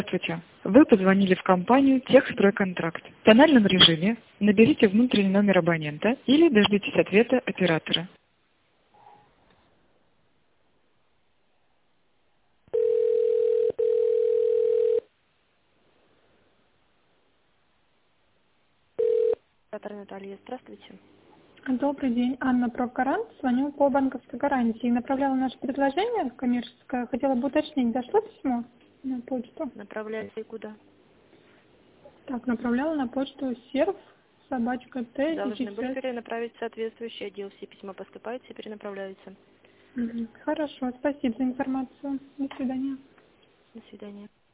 Здравствуйте. Вы позвонили в компанию «Техстройконтракт». В тональном режиме наберите внутренний номер абонента или дождитесь ответа оператора. Оператор Наталья, здравствуйте. Добрый день, Анна Прокарант. Звоню по банковской гарантии. Направляла наше предложение коммерческое. Хотела бы уточнить, дошло письмо на почту? Направляете куда? Так, направляла на почту серв, собачка Т и Должны были чипсет. перенаправить в соответствующий отдел. Все письма поступают, все перенаправляются. Хорошо, спасибо за информацию. До свидания. До свидания.